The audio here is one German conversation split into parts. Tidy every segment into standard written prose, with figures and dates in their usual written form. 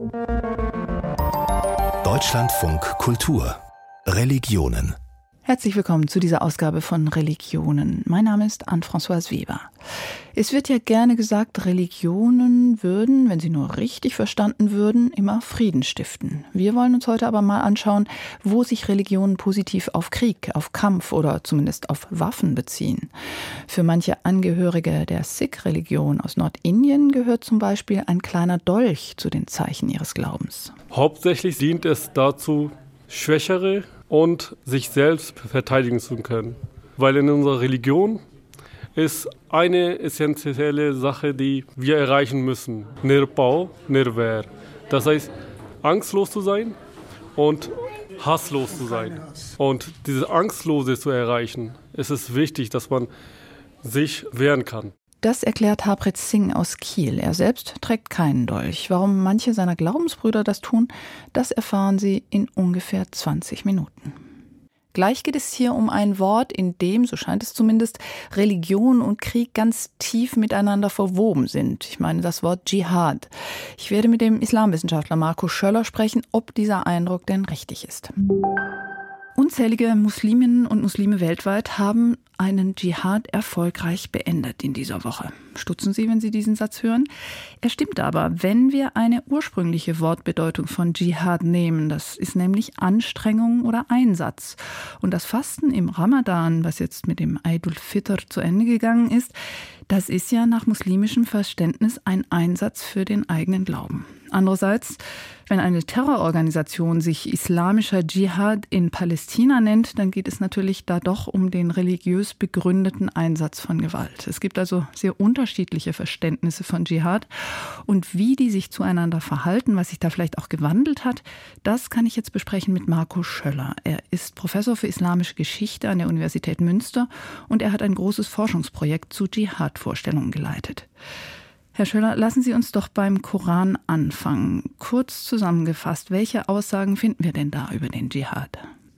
Deutschlandfunk Kultur Religionen. Herzlich willkommen zu dieser Ausgabe von Religionen. Mein Name ist Anne-Françoise Weber. Es wird ja gerne gesagt, Religionen würden, wenn sie nur richtig verstanden würden, immer Frieden stiften. Wir wollen uns heute aber mal anschauen, wo sich Religionen positiv auf Krieg, auf Kampf oder zumindest auf Waffen beziehen. Für manche Angehörige der Sikh-Religion aus Nordindien gehört zum Beispiel ein kleiner Dolch zu den Zeichen ihres Glaubens. Hauptsächlich dient es dazu, Schwächere und sich selbst verteidigen zu können. Weil in unserer Religion ist eine essentielle Sache, die wir erreichen müssen. Nirpau, nirver. Das heißt, angstlos zu sein und hasslos zu sein. Und diese Angstlose zu erreichen, ist es wichtig, dass man sich wehren kann. Das erklärt Harpreet Singh aus Kiel. Er selbst trägt keinen Dolch. Warum manche seiner Glaubensbrüder das tun, das erfahren Sie in ungefähr 20 Minuten. Gleich geht es hier um ein Wort, in dem, so scheint es zumindest, Religion und Krieg ganz tief miteinander verwoben sind. Ich meine das Wort Dschihad. Ich werde mit dem Islamwissenschaftler Marco Schöller sprechen, ob dieser Eindruck denn richtig ist. Unzählige Musliminnen und Muslime weltweit haben einen Dschihad erfolgreich beendet in dieser Woche. Stutzen Sie, wenn Sie diesen Satz hören? Er stimmt aber, wenn wir eine ursprüngliche Wortbedeutung von Dschihad nehmen. Das ist nämlich Anstrengung oder Einsatz. Und das Fasten im Ramadan, was jetzt mit dem Eid al-Fitr zu Ende gegangen ist, das ist ja nach muslimischem Verständnis ein Einsatz für den eigenen Glauben. Andererseits, wenn eine Terrororganisation sich islamischer Dschihad in Palästina nennt, dann geht es natürlich da doch um den religiös begründeten Einsatz von Gewalt. Es gibt also sehr unterschiedliche Verständnisse von Dschihad. Und wie die sich zueinander verhalten, was sich da vielleicht auch gewandelt hat, das kann ich jetzt besprechen mit Marco Schöller. Er ist Professor für islamische Geschichte an der Universität Münster und er hat ein großes Forschungsprojekt zu Dschihad-Vorstellungen geleitet. Herr Schöller, lassen Sie uns doch beim Koran anfangen. Kurz zusammengefasst, welche Aussagen finden wir denn da über den Dschihad?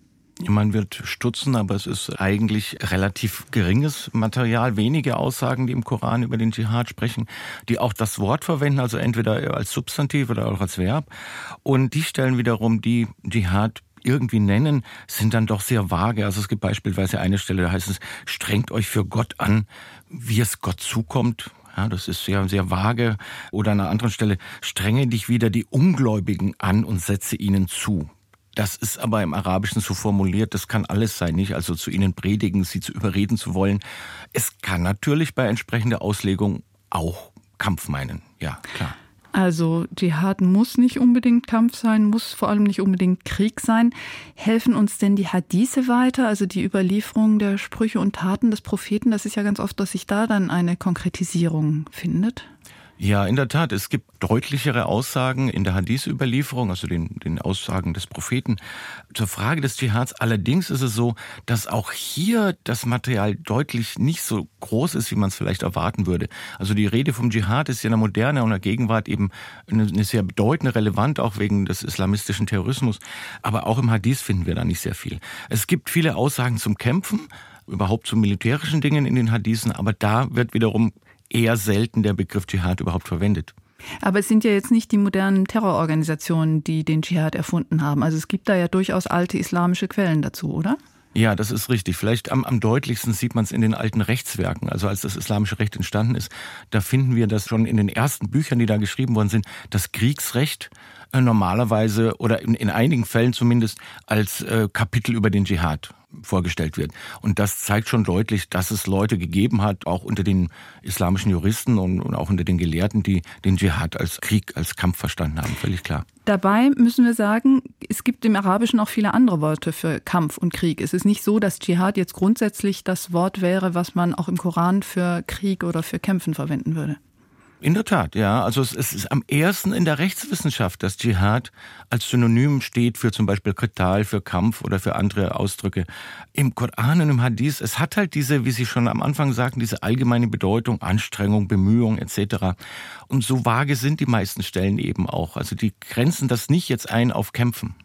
Man wird stutzen, aber es ist eigentlich relativ geringes Material, wenige Aussagen, die im Koran über den Dschihad sprechen, die auch das Wort verwenden, also entweder als Substantiv oder auch als Verb. Und die Stellen wiederum, die Dschihad irgendwie nennen, sind dann doch sehr vage. Also es gibt beispielsweise eine Stelle, da heißt es, strengt euch für Gott an, wie es Gott zukommt. Ja, das ist sehr, sehr vage. Oder an einer anderen Stelle, strenge dich wieder die Ungläubigen an und setze ihnen zu. Das ist aber im Arabischen so formuliert, das kann alles sein, nicht? Also zu ihnen predigen, sie zu überreden zu wollen. Es kann natürlich bei entsprechender Auslegung auch Kampf meinen, ja, klar. Also Dschihad muss nicht unbedingt Kampf sein, muss vor allem nicht unbedingt Krieg sein. Helfen uns denn die Hadithe weiter, also die Überlieferung der Sprüche und Taten des Propheten? Das ist ja ganz oft, dass sich da dann eine Konkretisierung findet. Ja, in der Tat. Es gibt deutlichere Aussagen in der Hadith-Überlieferung, also den Aussagen des Propheten. Zur Frage des Dschihads allerdings ist es so, dass auch hier das Material deutlich nicht so groß ist, wie man es vielleicht erwarten würde. Also die Rede vom Dschihad ist ja in der Moderne und der Gegenwart eben eine sehr bedeutende, relevant, auch wegen des islamistischen Terrorismus. Aber auch im Hadith finden wir da nicht sehr viel. Es gibt viele Aussagen zum Kämpfen, überhaupt zu militärischen Dingen in den Hadithen, aber da wird wiederum eher selten der Begriff Dschihad überhaupt verwendet. Aber es sind ja jetzt nicht die modernen Terrororganisationen, die den Dschihad erfunden haben. Also es gibt da ja durchaus alte islamische Quellen dazu, oder? Ja, das ist richtig. Vielleicht am deutlichsten sieht man es in den alten Rechtswerken. Also als das islamische Recht entstanden ist, da finden wir das schon in den ersten Büchern, die da geschrieben worden sind, das Kriegsrecht normalerweise oder in einigen Fällen zumindest als Kapitel über den Dschihad vorgestellt wird. Und das zeigt schon deutlich, dass es Leute gegeben hat, auch unter den islamischen Juristen und auch unter den Gelehrten, die den Dschihad als Krieg, als Kampf verstanden haben. Völlig klar. Dabei müssen wir sagen, es gibt im Arabischen auch viele andere Worte für Kampf und Krieg. Es ist nicht so, dass Dschihad jetzt grundsätzlich das Wort wäre, was man auch im Koran für Krieg oder für Kämpfen verwenden würde. In der Tat, ja. Also es ist am ersten in der Rechtswissenschaft, dass Dschihad als Synonym steht für zum Beispiel Qital, für Kampf oder für andere Ausdrücke. Im Koran und im Hadith, es hat halt diese, wie Sie schon am Anfang sagten, diese allgemeine Bedeutung, Anstrengung, Bemühung etc. Und so vage sind die meisten Stellen eben auch. Also die grenzen das nicht jetzt ein auf Kämpfen.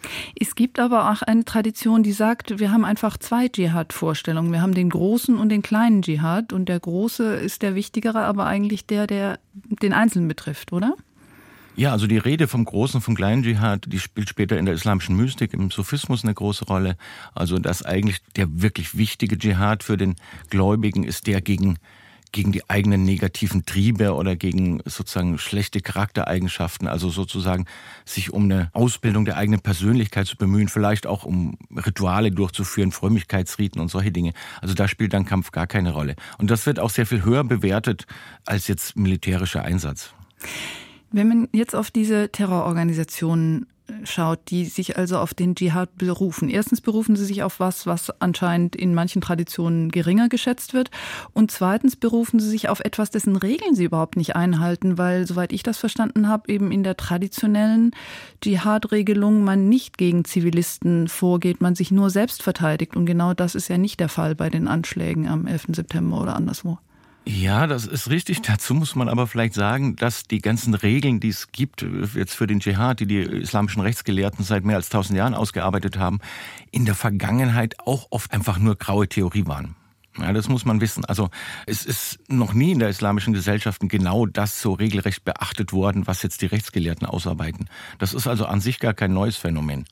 Es gibt aber auch eine Tradition, die sagt, wir haben einfach zwei Dschihad-Vorstellungen. Wir haben den großen und den kleinen Dschihad. Und der große ist der wichtigere, aber eigentlich der den Einzelnen betrifft, oder? Ja, also die Rede vom großen, vom kleinen Dschihad, die spielt später in der islamischen Mystik, im Sufismus eine große Rolle. Also dass eigentlich der wirklich wichtige Dschihad für den Gläubigen ist der gegen die eigenen negativen Triebe oder gegen sozusagen schlechte Charaktereigenschaften, also sozusagen sich um eine Ausbildung der eigenen Persönlichkeit zu bemühen, vielleicht auch um Rituale durchzuführen, Frömmigkeitsriten und solche Dinge. Also da spielt dann Kampf gar keine Rolle. Und das wird auch sehr viel höher bewertet als jetzt militärischer Einsatz. Wenn man jetzt auf diese Terrororganisationen schaut, die sich also auf den Dschihad berufen. Erstens berufen sie sich auf was anscheinend in manchen Traditionen geringer geschätzt wird. Und zweitens berufen sie sich auf etwas, dessen Regeln sie überhaupt nicht einhalten, weil, soweit ich das verstanden habe, eben in der traditionellen Dschihad-Regelung man nicht gegen Zivilisten vorgeht, man sich nur selbst verteidigt. Und genau das ist ja nicht der Fall bei den Anschlägen am 11. September oder anderswo. Ja, das ist richtig. Dazu muss man aber vielleicht sagen, dass die ganzen Regeln, die es gibt jetzt für den Dschihad, die islamischen Rechtsgelehrten seit mehr als 1000 Jahren ausgearbeitet haben, in der Vergangenheit auch oft einfach nur graue Theorie waren. Ja, das muss man wissen. Also es ist noch nie in der islamischen Gesellschaft genau das so regelrecht beachtet worden, was jetzt die Rechtsgelehrten ausarbeiten. Das ist also an sich gar kein neues Phänomen.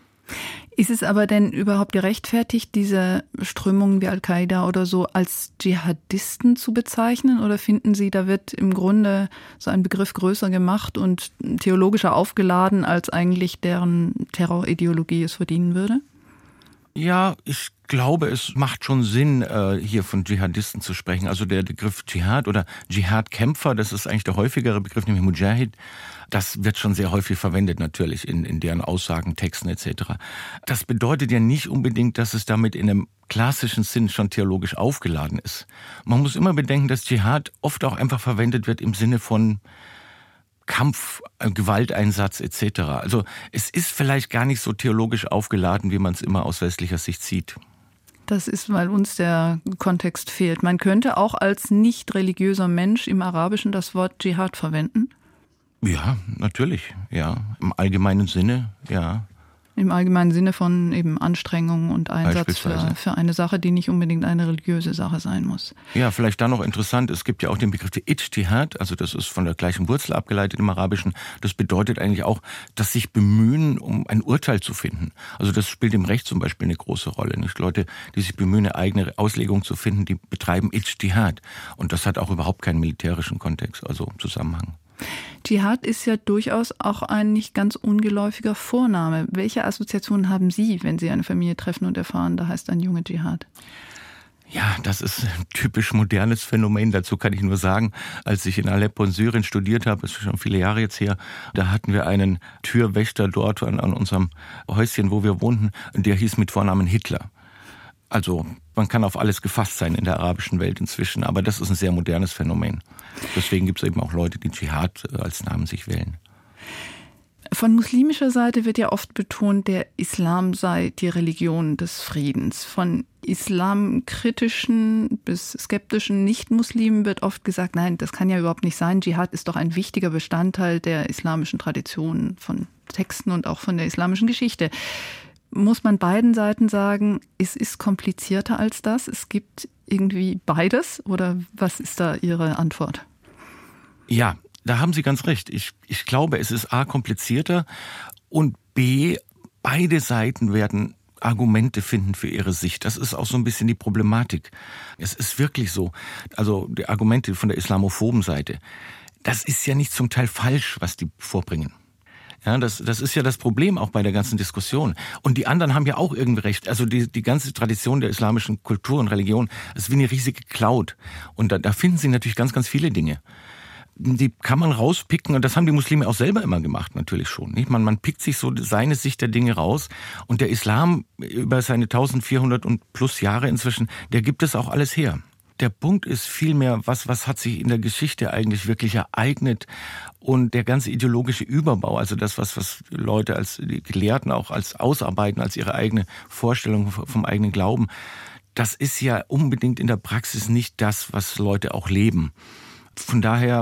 Ist es aber denn überhaupt gerechtfertigt, diese Strömungen wie Al-Qaida oder so als Dschihadisten zu bezeichnen? Oder finden Sie, da wird im Grunde so ein Begriff größer gemacht und theologischer aufgeladen, als eigentlich deren Terrorideologie es verdienen würde? Ja, ich glaube, es macht schon Sinn, hier von Dschihadisten zu sprechen. Also der Begriff Dschihad oder Dschihad-Kämpfer, das ist eigentlich der häufigere Begriff, nämlich Mujahid. Das wird schon sehr häufig verwendet natürlich in deren Aussagen, Texten etc. Das bedeutet ja nicht unbedingt, dass es damit in einem klassischen Sinn schon theologisch aufgeladen ist. Man muss immer bedenken, dass Dschihad oft auch einfach verwendet wird im Sinne von Kampf, Gewalteinsatz etc. Also es ist vielleicht gar nicht so theologisch aufgeladen, wie man es immer aus westlicher Sicht sieht. Das ist, weil uns der Kontext fehlt. Man könnte auch als nicht religiöser Mensch im Arabischen das Wort Dschihad verwenden? Ja, natürlich, ja. Im allgemeinen Sinne, ja. Im allgemeinen Sinne von eben Anstrengungen und Einsatz für eine Sache, die nicht unbedingt eine religiöse Sache sein muss. Ja, vielleicht dann noch interessant, es gibt ja auch den Begriff der Ijtihad, also das ist von der gleichen Wurzel abgeleitet im Arabischen. Das bedeutet eigentlich auch, dass sich bemühen, um ein Urteil zu finden. Also das spielt im Recht zum Beispiel eine große Rolle. Nicht? Leute, die sich bemühen, eine eigene Auslegung zu finden, die betreiben Ijtihad. Und das hat auch überhaupt keinen militärischen Kontext, also Zusammenhang. Dschihad ist ja durchaus auch ein nicht ganz ungeläufiger Vorname. Welche Assoziationen haben Sie, wenn Sie eine Familie treffen und erfahren, da heißt ein Junge Dschihad? Ja, das ist ein typisch modernes Phänomen. Dazu kann ich nur sagen, als ich in Aleppo in Syrien studiert habe, das ist schon viele Jahre jetzt her, da hatten wir einen Türwächter dort an unserem Häuschen, wo wir wohnten, der hieß mit Vornamen Hitler. Also man kann auf alles gefasst sein in der arabischen Welt inzwischen, aber das ist ein sehr modernes Phänomen. Deswegen gibt es eben auch Leute, die Dschihad als Namen sich wählen. Von muslimischer Seite wird ja oft betont, der Islam sei die Religion des Friedens. Von islamkritischen bis skeptischen Nicht-Muslimen wird oft gesagt, nein, das kann ja überhaupt nicht sein. Dschihad ist doch ein wichtiger Bestandteil der islamischen Tradition, von Texten und auch von der islamischen Geschichte. Muss man beiden Seiten sagen, es ist komplizierter als das? Es gibt irgendwie beides? Oder was ist da Ihre Antwort? Ja, da haben Sie ganz recht. Ich glaube, es ist A, komplizierter und B, beide Seiten werden Argumente finden für ihre Sicht. Das ist auch so ein bisschen die Problematik. Es ist wirklich so. Also die Argumente von der islamophoben Seite, das ist ja nicht zum Teil falsch, was die vorbringen. Ja, das ist ja das Problem auch bei der ganzen Diskussion. Und die anderen haben ja auch irgendwie recht. Also die ganze Tradition der islamischen Kultur und Religion ist wie eine riesige Cloud. Und da finden Sie natürlich ganz, ganz viele Dinge. Die kann man rauspicken und das haben die Muslime auch selber immer gemacht, natürlich schon. Nicht? Man pickt sich so seine Sicht der Dinge raus und der Islam über seine 1400 und plus Jahre inzwischen, der gibt es auch alles her. Der Punkt ist vielmehr, was hat sich in der Geschichte eigentlich wirklich ereignet und der ganze ideologische Überbau, also das, was Leute als die Gelehrten auch als ausarbeiten, als ihre eigene Vorstellung vom eigenen Glauben, das ist ja unbedingt in der Praxis nicht das, was Leute auch leben. Von daher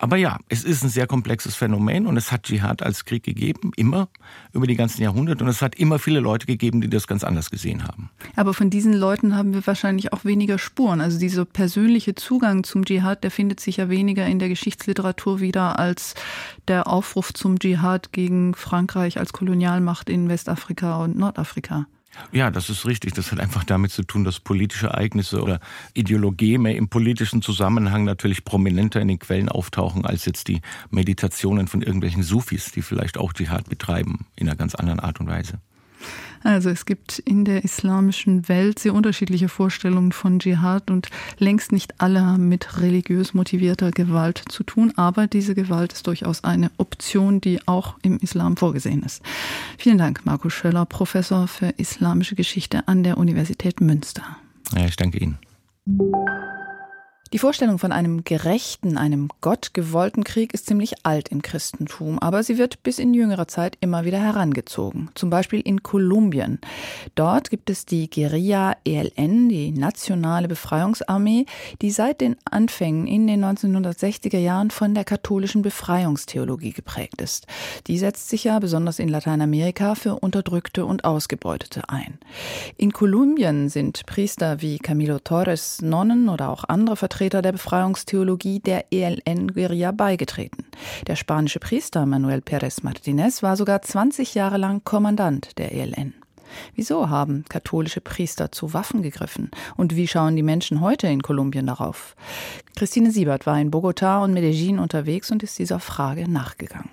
Aber ja, es ist ein sehr komplexes Phänomen und es hat Dschihad als Krieg gegeben, immer, über die ganzen Jahrhunderte. Und es hat immer viele Leute gegeben, die das ganz anders gesehen haben. Aber von diesen Leuten haben wir wahrscheinlich auch weniger Spuren. Also dieser persönliche Zugang zum Dschihad, der findet sich ja weniger in der Geschichtsliteratur wieder als der Aufruf zum Dschihad gegen Frankreich als Kolonialmacht in Westafrika und Nordafrika. Ja, das ist richtig. Das hat einfach damit zu tun, dass politische Ereignisse oder Ideologeme im politischen Zusammenhang natürlich prominenter in den Quellen auftauchen, als jetzt die Meditationen von irgendwelchen Sufis, die vielleicht auch Dschihad betreiben, in einer ganz anderen Art und Weise. Also es gibt in der islamischen Welt sehr unterschiedliche Vorstellungen von Dschihad und längst nicht alle haben mit religiös motivierter Gewalt zu tun, aber diese Gewalt ist durchaus eine Option, die auch im Islam vorgesehen ist. Vielen Dank, Markus Schöller, Professor für Islamische Geschichte an der Universität Münster. Ja, ich danke Ihnen. Die Vorstellung von einem gerechten, einem gottgewollten Krieg ist ziemlich alt im Christentum, aber sie wird bis in jüngerer Zeit immer wieder herangezogen. Zum Beispiel in Kolumbien. Dort gibt es die Guerilla ELN, die Nationale Befreiungsarmee, die seit den Anfängen in den 1960er Jahren von der katholischen Befreiungstheologie geprägt ist. Die setzt sich ja besonders in Lateinamerika für Unterdrückte und Ausgebeutete ein. In Kolumbien sind Priester wie Camilo Torres, Nonnen oder auch andere Vertreter der Befreiungstheologie der ELN-Guerilla beigetreten. Der spanische Priester Manuel Pérez Martínez war sogar 20 Jahre lang Kommandant der ELN. Wieso haben katholische Priester zu Waffen gegriffen? Und wie schauen die Menschen heute in Kolumbien darauf? Christine Siebert war in Bogotá und Medellín unterwegs und ist dieser Frage nachgegangen.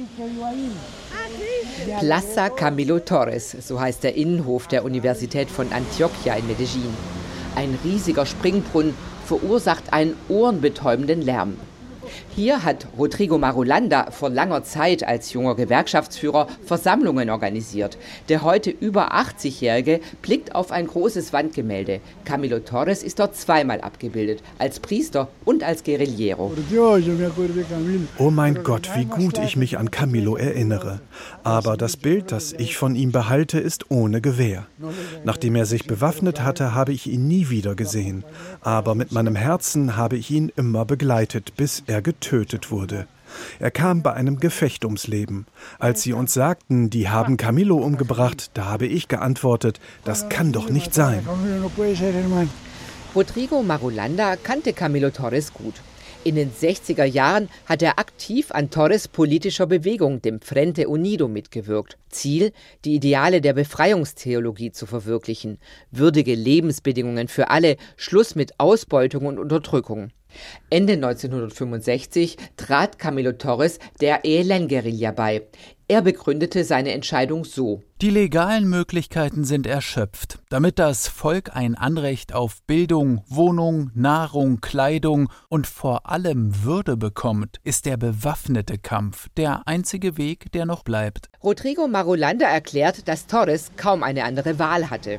Plaza Camilo Torres, so heißt der Innenhof der Universität von Antioquia in Medellín. Ein riesiger Springbrunnen verursacht einen ohrenbetäubenden Lärm. Hier hat Rodrigo Marulanda vor langer Zeit als junger Gewerkschaftsführer Versammlungen organisiert. Der heute über 80-Jährige blickt auf ein großes Wandgemälde. Camilo Torres ist dort zweimal abgebildet, als Priester und als Guerillero. Oh mein Gott, wie gut ich mich an Camilo erinnere. Aber das Bild, das ich von ihm behalte, ist ohne Gewehr. Nachdem er sich bewaffnet hatte, habe ich ihn nie wieder gesehen. Aber mit meinem Herzen habe ich ihn immer begleitet, bis er getötet wurde. Er kam bei einem Gefecht ums Leben. Als sie uns sagten, die haben Camilo umgebracht, da habe ich geantwortet, das kann doch nicht sein. Rodrigo Marulanda kannte Camilo Torres gut. In den 60er Jahren hat er aktiv an Torres' politischer Bewegung, dem Frente Unido, mitgewirkt. Ziel, die Ideale der Befreiungstheologie zu verwirklichen. Würdige Lebensbedingungen für alle, Schluss mit Ausbeutung und Unterdrückung. Ende 1965 trat Camilo Torres der ELN-Guerilla bei. Er begründete seine Entscheidung so: Die legalen Möglichkeiten sind erschöpft. Damit das Volk ein Anrecht auf Bildung, Wohnung, Nahrung, Kleidung und vor allem Würde bekommt, ist der bewaffnete Kampf der einzige Weg, der noch bleibt. Rodrigo Marulanda erklärt, dass Torres kaum eine andere Wahl hatte.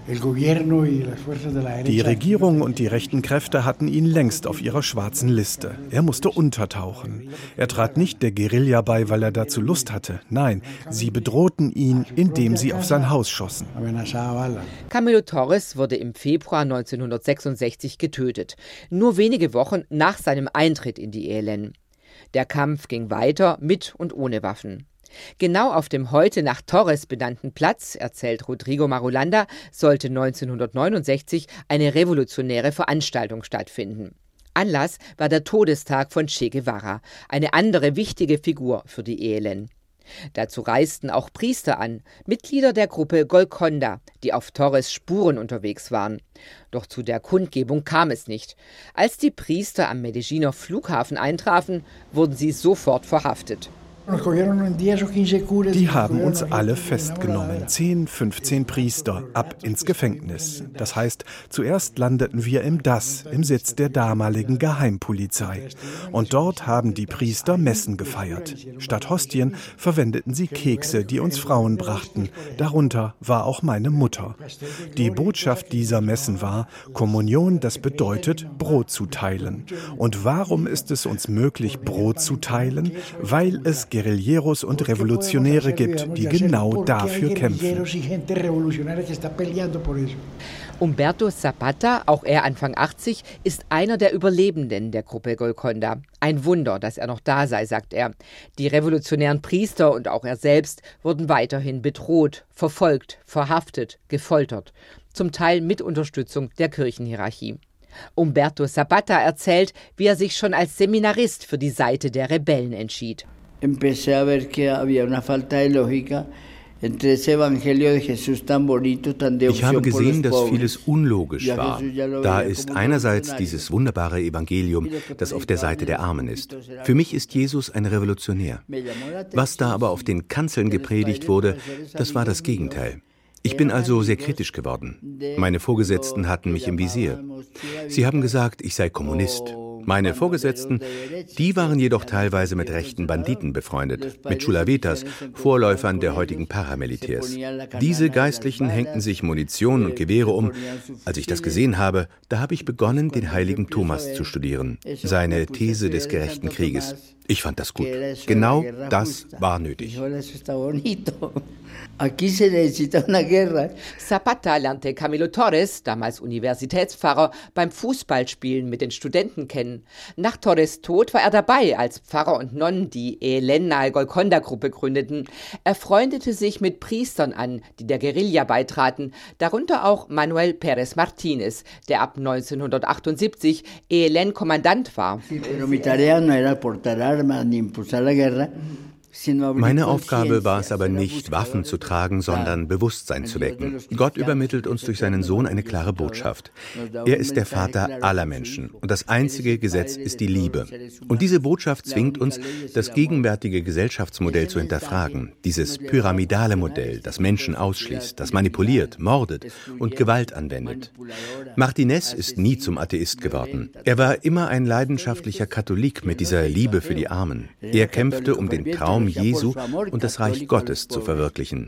Die Regierung und die rechten Kräfte hatten ihn längst auf ihrer schwarzen Liste. Er musste untertauchen. Er trat nicht der Guerilla bei, weil er dazu Lust hatte. Nein, sie bedrohten ihn, indem sie auf sein Haus schossen. Camilo Torres wurde im Februar 1966 getötet, nur wenige Wochen nach seinem Eintritt in die ELN. Der Kampf ging weiter mit und ohne Waffen. Genau auf dem heute nach Torres benannten Platz, erzählt Rodrigo Marulanda, sollte 1969 eine revolutionäre Veranstaltung stattfinden. Anlass war der Todestag von Che Guevara, eine andere wichtige Figur für die ELN. Dazu reisten auch Priester an, Mitglieder der Gruppe Golconda, die auf Torres Spuren unterwegs waren. Doch zu der Kundgebung kam es nicht. Als die Priester am Medelliner Flughafen eintrafen, wurden sie sofort verhaftet. Die haben uns alle festgenommen, 10, 15 Priester, ab ins Gefängnis. Das heißt, zuerst landeten wir im DAS, im Sitz der damaligen Geheimpolizei. Und dort haben die Priester Messen gefeiert. Statt Hostien verwendeten sie Kekse, die uns Frauen brachten. Darunter war auch meine Mutter. Die Botschaft dieser Messen war, Kommunion, das bedeutet, Brot zu teilen. Und warum ist es uns möglich, Brot zu teilen? Weil es Guerilleros und Revolutionäre gibt, die genau dafür kämpfen. Humberto Zapata, auch er Anfang 80, ist einer der Überlebenden der Gruppe Golconda. Ein Wunder, dass er noch da sei, sagt er. Die revolutionären Priester und auch er selbst wurden weiterhin bedroht, verfolgt, verhaftet, gefoltert. Zum Teil mit Unterstützung der Kirchenhierarchie. Humberto Zapata erzählt, wie er sich schon als Seminarist für die Seite der Rebellen entschied. Empecé a ver que había una falta de lógica. Ich habe gesehen, dass vieles unlogisch war. Da ist einerseits dieses wunderbare Evangelium, das auf der Seite der Armen ist. Für mich ist Jesus ein Revolutionär. Was da aber auf den Kanzeln gepredigt wurde, das war das Gegenteil. Ich bin also sehr kritisch geworden. Meine Vorgesetzten hatten mich im Visier. Sie haben gesagt, ich sei Kommunist. Meine Vorgesetzten, die waren jedoch teilweise mit rechten Banditen befreundet, mit Chulavetas, Vorläufern der heutigen Paramilitärs. Diese Geistlichen hängten sich Munition und Gewehre um. Als ich das gesehen habe, da habe ich begonnen, den heiligen Thomas zu studieren, seine These des gerechten Krieges. Ich fand das gut. Genau das war nötig. Zapata lernte Camilo Torres, damals Universitätspfarrer, beim Fußballspielen mit den Studenten kennen. Nach Torres' Tod war er dabei, als Pfarrer und Nonnen die ELN nahe Golconda-Gruppe gründeten. Er freundete sich mit Priestern an, die der Guerilla beitraten, darunter auch Manuel Pérez Martínez, der ab 1978 ELN-Kommandant war. Meine Aufgabe war es aber nicht, Waffen zu tragen, sondern Bewusstsein zu wecken. Gott übermittelt uns durch seinen Sohn eine klare Botschaft. Er ist der Vater aller Menschen und das einzige Gesetz ist die Liebe. Und diese Botschaft zwingt uns, das gegenwärtige Gesellschaftsmodell zu hinterfragen. Dieses pyramidale Modell, das Menschen ausschließt, das manipuliert, mordet und Gewalt anwendet. Martínez ist nie zum Atheist geworden. Er war immer ein leidenschaftlicher Katholik mit dieser Liebe für die Armen. Er kämpfte um den Traum Jesu und das Reich Gottes zu verwirklichen.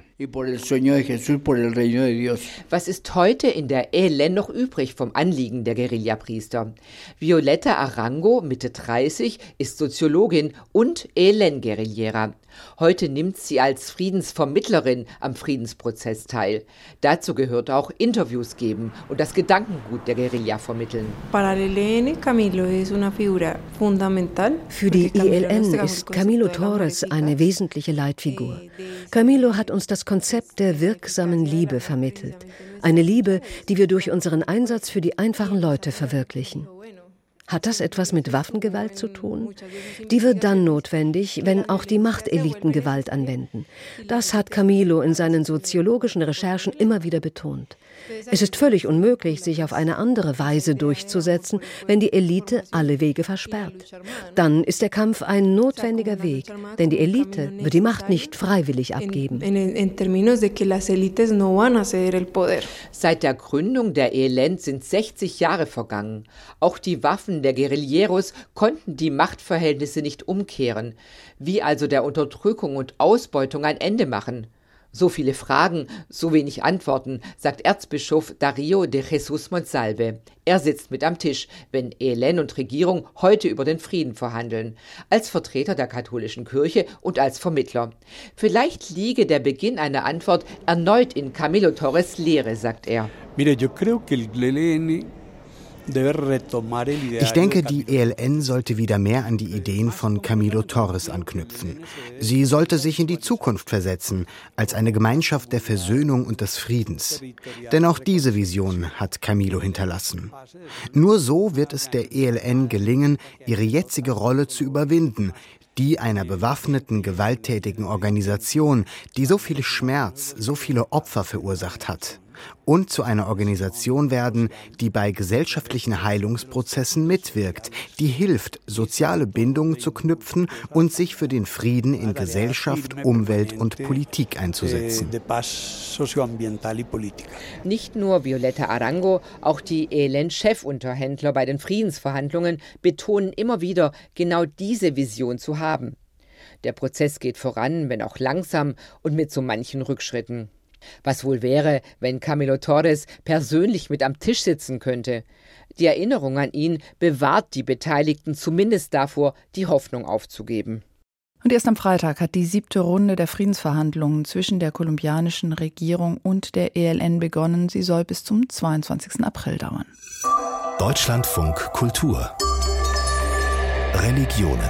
Was ist heute in der ELN noch übrig vom Anliegen der Guerillapriester? Violeta Arango, Mitte 30, ist Soziologin und ELN-Guerillera. Heute nimmt sie als Friedensvermittlerin am Friedensprozess teil. Dazu gehört auch Interviews geben und das Gedankengut der Guerilla vermitteln. Für die ELN ist Camilo Torres eine wesentliche Leitfigur. Camilo hat uns das Konzept der wirksamen Liebe vermittelt. Eine Liebe, die wir durch unseren Einsatz für die einfachen Leute verwirklichen. Hat das etwas mit Waffengewalt zu tun? Die wird dann notwendig, wenn auch die Machteliten Gewalt anwenden. Das hat Camilo in seinen soziologischen Recherchen immer wieder betont. Es ist völlig unmöglich, sich auf eine andere Weise durchzusetzen, wenn die Elite alle Wege versperrt. Dann ist der Kampf ein notwendiger Weg, denn die Elite wird die Macht nicht freiwillig abgeben. Seit der Gründung der ELN sind 60 Jahre vergangen. Auch die Waffen der Guerilleros konnten die Machtverhältnisse nicht umkehren. Wie also der Unterdrückung und Ausbeutung ein Ende machen? So viele Fragen, so wenig Antworten, sagt Erzbischof Darío de Jesús Monsalve. Er sitzt mit am Tisch, wenn ELN und Regierung heute über den Frieden verhandeln. Als Vertreter der katholischen Kirche und als Vermittler. Vielleicht liege der Beginn einer Antwort erneut in Camilo Torres' Lehre, sagt er. Ich denke, die ELN sollte wieder mehr an die Ideen von Camilo Torres anknüpfen. Sie sollte sich in die Zukunft versetzen, als eine Gemeinschaft der Versöhnung und des Friedens. Denn auch diese Vision hat Camilo hinterlassen. Nur so wird es der ELN gelingen, ihre jetzige Rolle zu überwinden, die einer bewaffneten, gewalttätigen Organisation, die so viel Schmerz, so viele Opfer verursacht hat. Und zu einer Organisation werden, die bei gesellschaftlichen Heilungsprozessen mitwirkt, die hilft, soziale Bindungen zu knüpfen und sich für den Frieden in Gesellschaft, Umwelt und Politik einzusetzen. Nicht nur Violeta Arango, auch die ELN-Chefunterhändler bei den Friedensverhandlungen betonen immer wieder, genau diese Vision zu haben. Der Prozess geht voran, wenn auch langsam und mit so manchen Rückschritten. Was wohl wäre, wenn Camilo Torres persönlich mit am Tisch sitzen könnte? Die Erinnerung an ihn bewahrt die Beteiligten zumindest davor, die Hoffnung aufzugeben. Und erst am Freitag hat die 7. Runde der Friedensverhandlungen zwischen der kolumbianischen Regierung und der ELN begonnen. Sie soll bis zum 22. April dauern. Deutschlandfunk Kultur Religionen.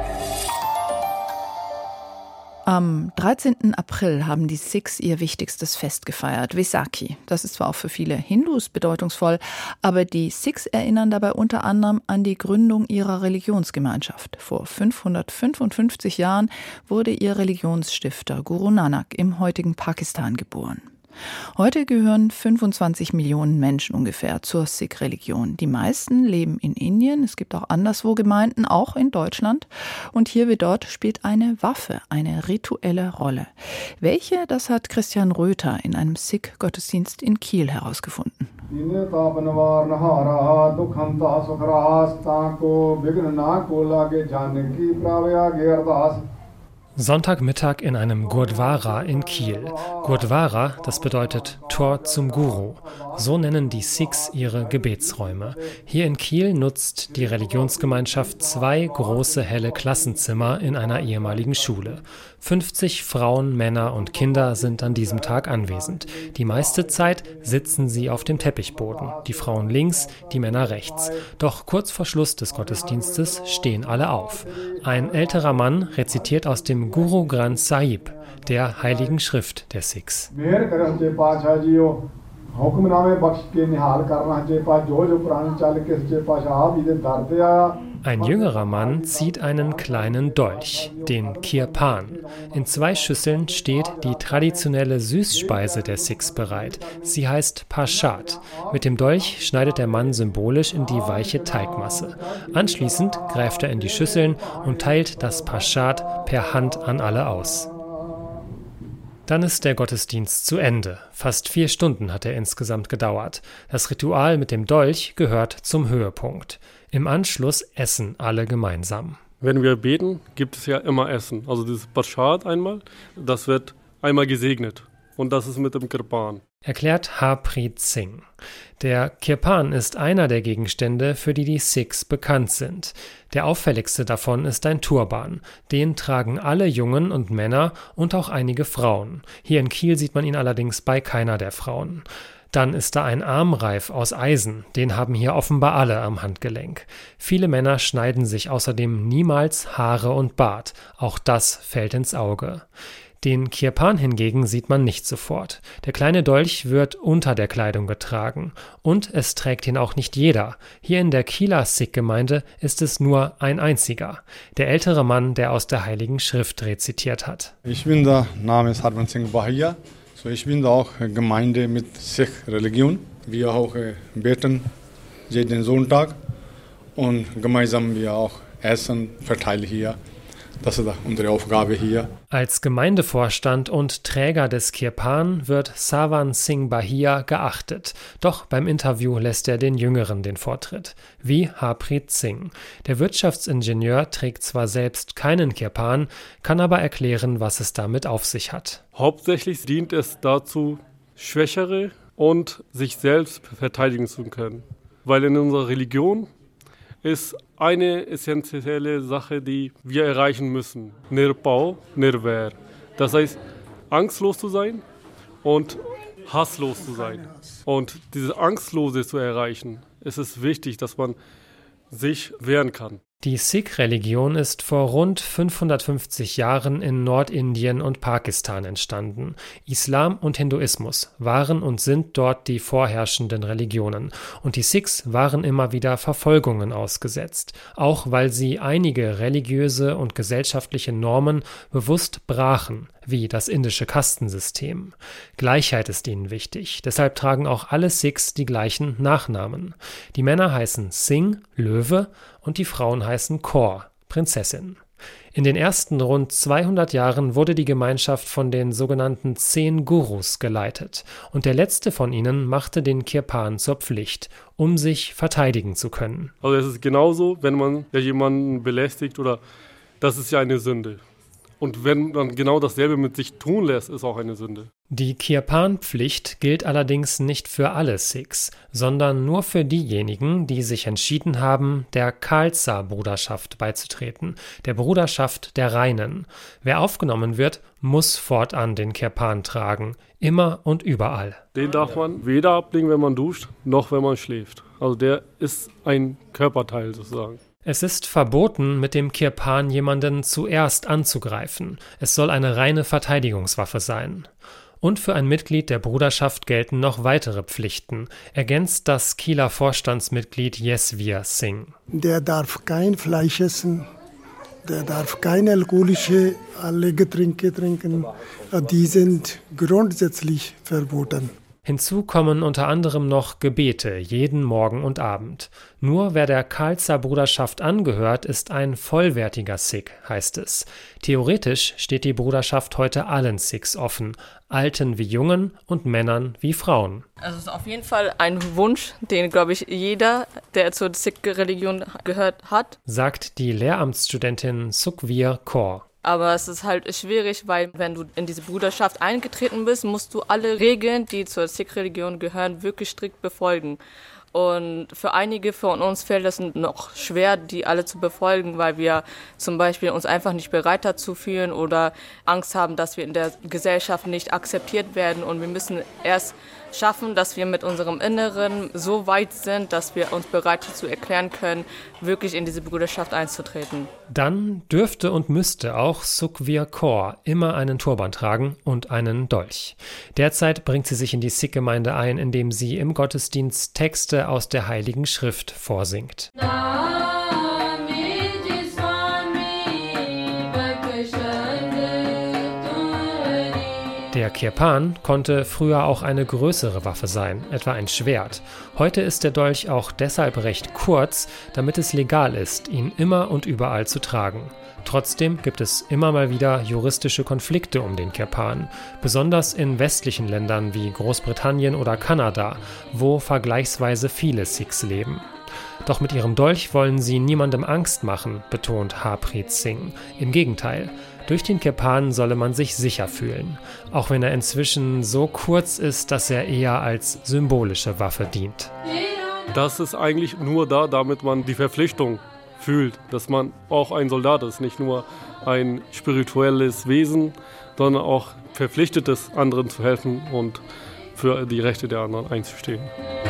Am 13. April haben die Sikhs ihr wichtigstes Fest gefeiert, Vaisakhi. Das ist zwar auch für viele Hindus bedeutungsvoll, aber die Sikhs erinnern dabei unter anderem an die Gründung ihrer Religionsgemeinschaft. Vor 555 Jahren wurde ihr Religionsstifter Guru Nanak im heutigen Pakistan geboren. Heute gehören 25 Millionen Menschen ungefähr zur Sikh-Religion. Die meisten leben in Indien, es gibt auch anderswo Gemeinden, auch in Deutschland. Und hier wie dort spielt eine Waffe eine rituelle Rolle. Welche, das hat Christian Röther in einem Sikh-Gottesdienst in Kiel herausgefunden. Sonntagmittag in einem Gurdwara in Kiel. Gurdwara, das bedeutet Tor zum Guru. So nennen die Sikhs ihre Gebetsräume. Hier in Kiel nutzt die Religionsgemeinschaft 2 große helle Klassenzimmer in einer ehemaligen Schule. 50 Frauen, Männer und Kinder sind an diesem Tag anwesend. Die meiste Zeit sitzen sie auf dem Teppichboden. Die Frauen links, die Männer rechts. Doch kurz vor Schluss des Gottesdienstes stehen alle auf. Ein älterer Mann rezitiert aus dem Guru Granth Sahib, der heiligen Schrift der Sikhs. Ein jüngerer Mann zieht einen kleinen Dolch, den Kirpan. In 2 Schüsseln steht die traditionelle Süßspeise der Sikhs bereit. Sie heißt Prasad. Mit dem Dolch schneidet der Mann symbolisch in die weiche Teigmasse. Anschließend greift er in die Schüsseln und teilt das Prasad per Hand an alle aus. Dann ist der Gottesdienst zu Ende. Fast 4 Stunden hat er insgesamt gedauert. Das Ritual mit dem Dolch gehört zum Höhepunkt. Im Anschluss essen alle gemeinsam. Wenn wir beten, gibt es ja immer Essen. Also dieses Prasad einmal, das wird einmal gesegnet. Und das ist mit dem Kirpan. Erklärt Harpreet Singh. Der Kirpan ist einer der Gegenstände, für die die Sikhs bekannt sind. Der auffälligste davon ist ein Turban. Den tragen alle Jungen und Männer und auch einige Frauen. Hier in Kiel sieht man ihn allerdings bei keiner der Frauen. Dann ist da ein Armreif aus Eisen, den haben hier offenbar alle am Handgelenk. Viele Männer schneiden sich außerdem niemals Haare und Bart, auch das fällt ins Auge. Den Kirpan hingegen sieht man nicht sofort. Der kleine Dolch wird unter der Kleidung getragen. Und es trägt ihn auch nicht jeder. Hier in der Kieler Sikh-Gemeinde ist es nur ein einziger. Der ältere Mann, der aus der Heiligen Schrift rezitiert hat. Ich bin der Name ist Harvan Singh Bahia. Ich bin auch Gemeinde mit Sikh-Religion. Wir auch beten jeden Sonntag. Und gemeinsam wir auch Essen verteilen hier. Das ist unsere Aufgabe hier. Als Gemeindevorstand und Träger des Kirpan wird Savan Singh Bahia geachtet. Doch beim Interview lässt er den Jüngeren den Vortritt. Wie Harpreet Singh. Der Wirtschaftsingenieur trägt zwar selbst keinen Kirpan, kann aber erklären, was es damit auf sich hat. Hauptsächlich dient es dazu, Schwächere und sich selbst verteidigen zu können. Weil in unserer Religion ist eine essentielle Sache, die wir erreichen müssen. Nirpau, Nirver. Das heißt, angstlos zu sein und hasslos zu sein. Und diese Angstlose zu erreichen, ist es wichtig, dass man sich wehren kann. Die Sikh-Religion ist vor rund 550 Jahren in Nordindien und Pakistan entstanden. Islam und Hinduismus waren und sind dort die vorherrschenden Religionen. Und die Sikhs waren immer wieder Verfolgungen ausgesetzt, auch weil sie einige religiöse und gesellschaftliche Normen bewusst brachen, wie das indische Kastensystem. Gleichheit ist ihnen wichtig, deshalb tragen auch alle Sikhs die gleichen Nachnamen. Die Männer heißen Singh, Löwe, und die Frauen heißen Kaur, Prinzessin. In den ersten rund 200 Jahren wurde die Gemeinschaft von den sogenannten 10 Gurus geleitet und der letzte von ihnen machte den Kirpan zur Pflicht, um sich verteidigen zu können. Also es ist genauso, wenn man jemanden belästigt oder das ist ja eine Sünde. Und wenn man genau dasselbe mit sich tun lässt, ist auch eine Sünde. Die Kirpan-Pflicht gilt allerdings nicht für alle Sikhs, sondern nur für diejenigen, die sich entschieden haben, der Khalsa-Bruderschaft beizutreten, der Bruderschaft der Reinen. Wer aufgenommen wird, muss fortan den Kirpan tragen, immer und überall. Den darf man weder ablegen, wenn man duscht, noch wenn man schläft. Also der ist ein Körperteil sozusagen. Es ist verboten, mit dem Kirpan jemanden zuerst anzugreifen. Es soll eine reine Verteidigungswaffe sein. Und für ein Mitglied der Bruderschaft gelten noch weitere Pflichten, ergänzt das Kieler Vorstandsmitglied Yesvir Singh. Der darf kein Fleisch essen, der darf keine alkoholische Getränke trinken. Die sind grundsätzlich verboten. Hinzu kommen unter anderem noch Gebete jeden Morgen und Abend. Nur wer der Khalsa-Bruderschaft angehört, ist ein vollwertiger Sikh, heißt es. Theoretisch steht die Bruderschaft heute allen Sikhs offen, Alten wie Jungen und Männern wie Frauen. Also es ist auf jeden Fall ein Wunsch, den, glaube ich, jeder, der zur Sikh-Religion gehört hat, sagt die Lehramtsstudentin Sukhvir Kaur. Aber es ist halt schwierig, weil wenn du in diese Bruderschaft eingetreten bist, musst du alle Regeln, die zur Sikh-Religion gehören, wirklich strikt befolgen. Und für einige von uns fällt es noch schwer, die alle zu befolgen, weil wir zum Beispiel uns einfach nicht bereit dazu fühlen oder Angst haben, dass wir in der Gesellschaft nicht akzeptiert werden. Und wir müssen erst schaffen, dass wir mit unserem Inneren so weit sind, dass wir uns bereit dazu erklären können, wirklich in diese Bruderschaft einzutreten. Dann dürfte und müsste auch Sukhvir Kaur immer einen Turban tragen und einen Dolch. Derzeit bringt sie sich in die Sikh-Gemeinde ein, indem sie im Gottesdienst Texte aus der Heiligen Schrift vorsingt. Der Kirpan konnte früher auch eine größere Waffe sein, etwa ein Schwert. Heute ist der Dolch auch deshalb recht kurz, damit es legal ist, ihn immer und überall zu tragen. Trotzdem gibt es immer mal wieder juristische Konflikte um den Kirpan, besonders in westlichen Ländern wie Großbritannien oder Kanada, wo vergleichsweise viele Sikhs leben. Doch mit ihrem Dolch wollen sie niemandem Angst machen, betont Harpreet Singh. Im Gegenteil. Durch den Kirpan solle man sich sicher fühlen, auch wenn er inzwischen so kurz ist, dass er eher als symbolische Waffe dient. Das ist eigentlich nur da, damit man die Verpflichtung fühlt, dass man auch ein Soldat ist, nicht nur ein spirituelles Wesen, sondern auch verpflichtet ist, anderen zu helfen und für die Rechte der anderen einzustehen.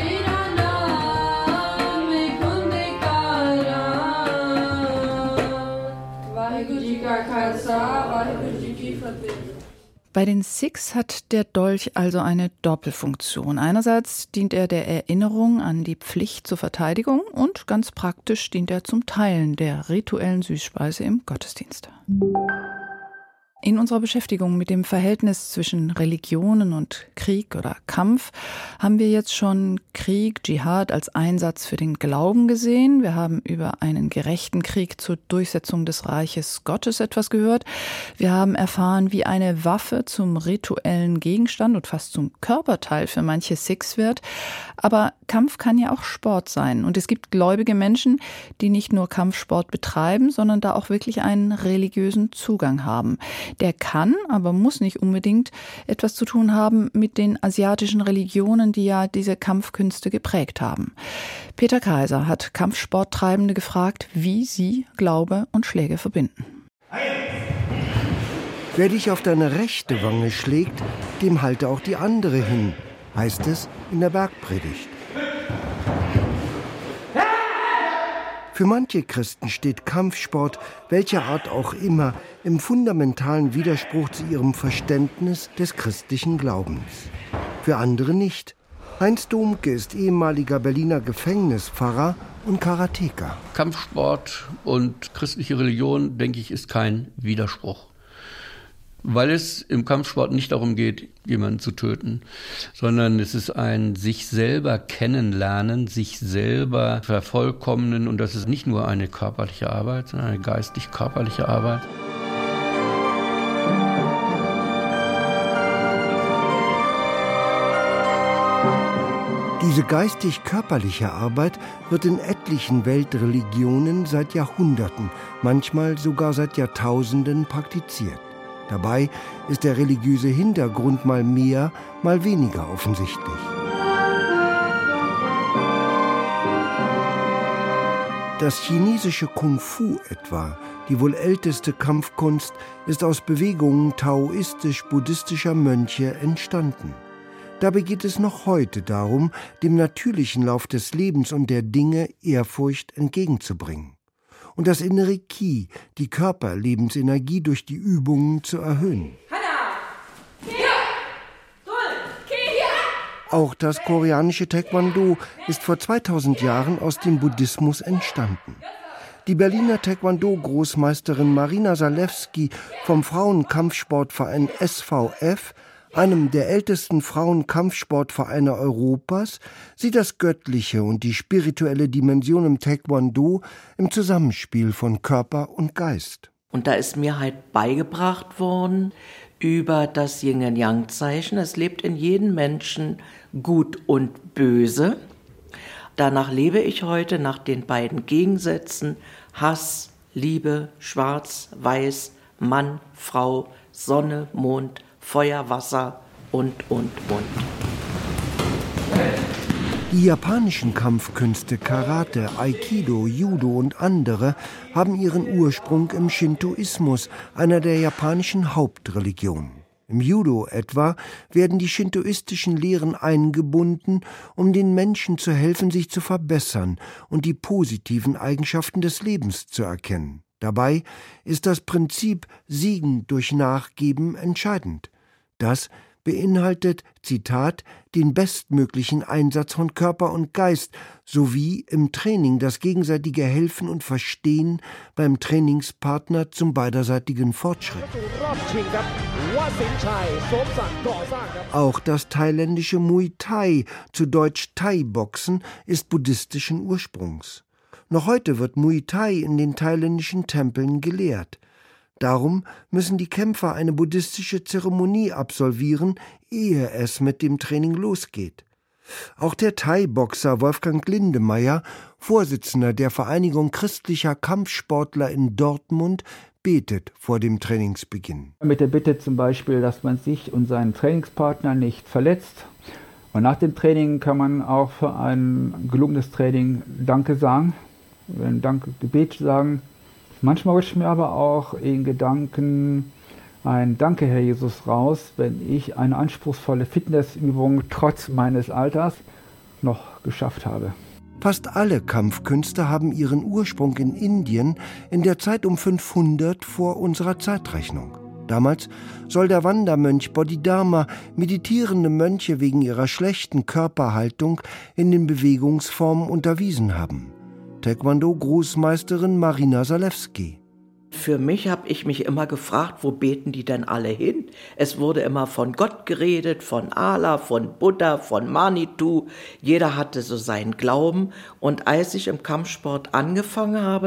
Bei den Sikhs hat der Dolch also eine Doppelfunktion. Einerseits dient er der Erinnerung an die Pflicht zur Verteidigung und ganz praktisch dient er zum Teilen der rituellen Süßspeise im Gottesdienst. In unserer Beschäftigung mit dem Verhältnis zwischen Religionen und Krieg oder Kampf haben wir jetzt schon Krieg, Dschihad als Einsatz für den Glauben gesehen. Wir haben über einen gerechten Krieg zur Durchsetzung des Reiches Gottes etwas gehört. Wir haben erfahren, wie eine Waffe zum rituellen Gegenstand und fast zum Körperteil für manche Sikhs wird. Aber Kampf kann ja auch Sport sein. Und es gibt gläubige Menschen, die nicht nur Kampfsport betreiben, sondern da auch wirklich einen religiösen Zugang haben. Der kann, aber muss nicht unbedingt etwas zu tun haben mit den asiatischen Religionen, die ja diese Kampfkünste geprägt haben. Peter Kaiser hat Kampfsporttreibende gefragt, wie sie Glaube und Schläge verbinden. Wer dich auf deine rechte Wange schlägt, dem halte auch die andere hin, heißt es in der Bergpredigt. Für manche Christen steht Kampfsport, welcher Art auch immer, im fundamentalen Widerspruch zu ihrem Verständnis des christlichen Glaubens. Für andere nicht. Heinz Domke ist ehemaliger Berliner Gefängnispfarrer und Karateka. Kampfsport und christliche Religion, denke ich, ist kein Widerspruch. Weil es im Kampfsport nicht darum geht, jemanden zu töten, sondern es ist ein sich selber kennenlernen, sich selber vervollkommnen, und das ist nicht nur eine körperliche Arbeit, sondern eine geistig-körperliche Arbeit. Diese geistig-körperliche Arbeit wird in etlichen Weltreligionen seit Jahrhunderten, manchmal sogar seit Jahrtausenden praktiziert. Dabei ist der religiöse Hintergrund mal mehr, mal weniger offensichtlich. Das chinesische Kung Fu etwa, die wohl älteste Kampfkunst, ist aus Bewegungen taoistisch-buddhistischer Mönche entstanden. Dabei geht es noch heute darum, dem natürlichen Lauf des Lebens und der Dinge Ehrfurcht entgegenzubringen. Und das innere Qi, die Körperlebensenergie durch die Übungen zu erhöhen. Auch das koreanische Taekwondo ist vor 2000 Jahren aus dem Buddhismus entstanden. Die Berliner Taekwondo-Großmeisterin Marina Zalewski vom Frauenkampfsportverein SVF, einem der ältesten Frauenkampfsportvereine Europas, sieht das Göttliche und die spirituelle Dimension im Taekwondo im Zusammenspiel von Körper und Geist. Und da ist mir halt beigebracht worden über das Yin-und-Yang-Zeichen. Es lebt in jedem Menschen Gut und Böse. Danach lebe ich heute, nach den beiden Gegensätzen Hass, Liebe, Schwarz, Weiß, Mann, Frau, Sonne, Mond, Feuer, Wasser und. Die japanischen Kampfkünste Karate, Aikido, Judo und andere haben ihren Ursprung im Shintoismus, einer der japanischen Hauptreligionen. Im Judo etwa werden die shintoistischen Lehren eingebunden, um den Menschen zu helfen, sich zu verbessern und die positiven Eigenschaften des Lebens zu erkennen. Dabei ist das Prinzip Siegen durch Nachgeben entscheidend. Das beinhaltet, Zitat, den bestmöglichen Einsatz von Körper und Geist sowie im Training das gegenseitige Helfen und Verstehen beim Trainingspartner zum beiderseitigen Fortschritt. Auch das thailändische Muay Thai, zu Deutsch Thai-Boxen, ist buddhistischen Ursprungs. Noch heute wird Muay Thai in den thailändischen Tempeln gelehrt. Darum müssen die Kämpfer eine buddhistische Zeremonie absolvieren, ehe es mit dem Training losgeht. Auch der Thai-Boxer Wolfgang Lindemeyer, Vorsitzender der Vereinigung christlicher Kampfsportler in Dortmund, betet vor dem Trainingsbeginn. Mit der Bitte zum Beispiel, dass man sich und seinen Trainingspartner nicht verletzt. Und nach dem Training kann man auch für ein gelungenes Training Danke sagen, ein Dankgebet sagen. Manchmal rutscht mir aber auch in Gedanken ein Danke, Herr Jesus, raus, wenn ich eine anspruchsvolle Fitnessübung trotz meines Alters noch geschafft habe. Fast alle Kampfkünste haben ihren Ursprung in Indien in der Zeit um 500 vor unserer Zeitrechnung. Damals soll der Wandermönch Bodhidharma meditierende Mönche wegen ihrer schlechten Körperhaltung in den Bewegungsformen unterwiesen haben. Taekwondo-Großmeisterin Marina Zalewski. Für mich habe ich mich immer gefragt, wo beten die denn alle hin? Es wurde immer von Gott geredet, von Allah, von Buddha, von Manitou. Jeder hatte so seinen Glauben. Und als ich im Kampfsport angefangen habe,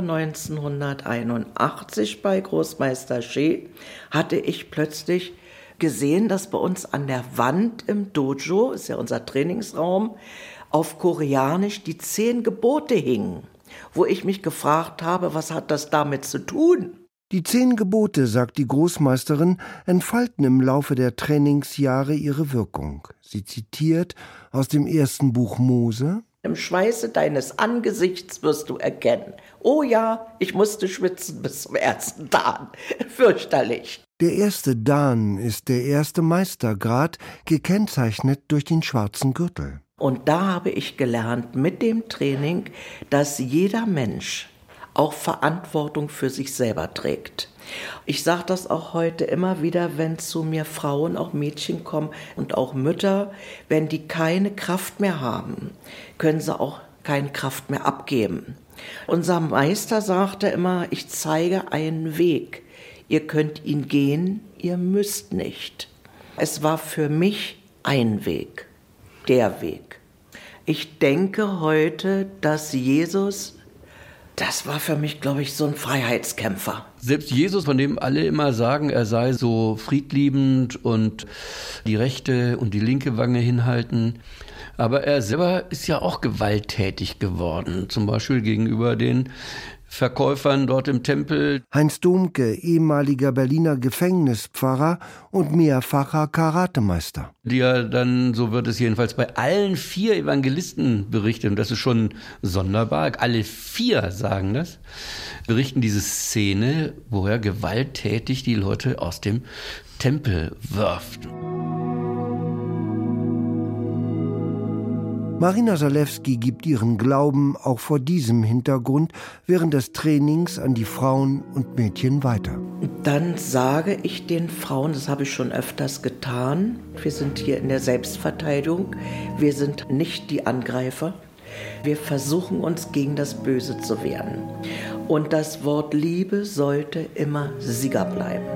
1981 bei Großmeister She, hatte ich plötzlich gesehen, dass bei uns an der Wand im Dojo, ist ja unser Trainingsraum, auf Koreanisch die 10 Gebote hingen. Wo ich mich gefragt habe, was hat das damit zu tun? Die 10 Gebote, sagt die Großmeisterin, entfalten im Laufe der Trainingsjahre ihre Wirkung. Sie zitiert aus dem 1. Buch Mose: Im Schweiße deines Angesichts wirst du erkennen. Oh ja, ich musste schwitzen bis zum ersten Dan. Fürchterlich. Der erste Dan ist der erste Meistergrad, gekennzeichnet durch den schwarzen Gürtel. Und da habe ich gelernt mit dem Training, dass jeder Mensch auch Verantwortung für sich selber trägt. Ich sage das auch heute immer wieder, wenn zu mir Frauen, auch Mädchen kommen und auch Mütter, wenn die keine Kraft mehr haben, können sie auch keine Kraft mehr abgeben. Unser Meister sagte immer, ich zeige einen Weg. Ihr könnt ihn gehen, ihr müsst nicht. Es war für mich ein Weg. Der Weg. Ich denke heute, dass Jesus Das war für mich, glaube ich, so ein Freiheitskämpfer. Selbst Jesus, von dem alle immer sagen, er sei so friedliebend und die rechte und die linke Wange hinhalten. Aber er selber ist ja auch gewalttätig geworden, zum Beispiel gegenüber den Verkäufern dort im Tempel. Heinz Domke, ehemaliger Berliner Gefängnispfarrer und mehrfacher Karatemeister. Die ja dann, so wird es jedenfalls bei allen 4 Evangelisten berichtet, und das ist schon sonderbar, alle 4 sagen das, berichten diese Szene, wo er gewalttätig die Leute aus dem Tempel wirft. Marina Salewski gibt ihren Glauben auch vor diesem Hintergrund während des Trainings an die Frauen und Mädchen weiter. Dann sage ich den Frauen, das habe ich schon öfters getan, wir sind hier in der Selbstverteidigung, wir sind nicht die Angreifer, wir versuchen uns gegen das Böse zu wehren. Und das Wort Liebe sollte immer Sieger bleiben.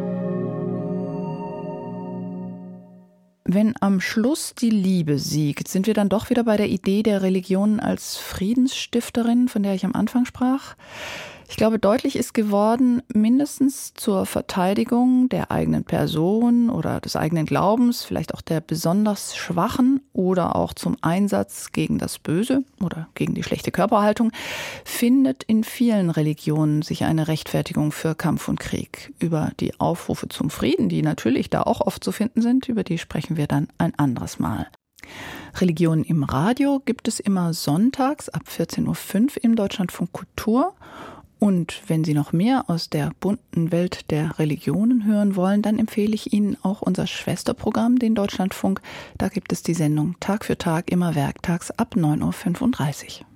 Wenn am Schluss die Liebe siegt, sind wir dann doch wieder bei der Idee der Religion als Friedensstifterin, von der ich am Anfang sprach. Ich glaube, deutlich ist geworden, mindestens zur Verteidigung der eigenen Person oder des eigenen Glaubens, vielleicht auch der besonders Schwachen oder auch zum Einsatz gegen das Böse oder gegen die schlechte Körperhaltung, findet in vielen Religionen sich eine Rechtfertigung für Kampf und Krieg. Über die Aufrufe zum Frieden, die natürlich da auch oft zu finden sind, über die sprechen wir dann ein anderes Mal. Religion im Radio gibt es immer sonntags ab 14.05 Uhr im Deutschlandfunk Kultur. Und wenn Sie noch mehr aus der bunten Welt der Religionen hören wollen, dann empfehle ich Ihnen auch unser Schwesterprogramm, den Deutschlandfunk. Da gibt es die Sendung Tag für Tag, immer werktags ab 9.35 Uhr.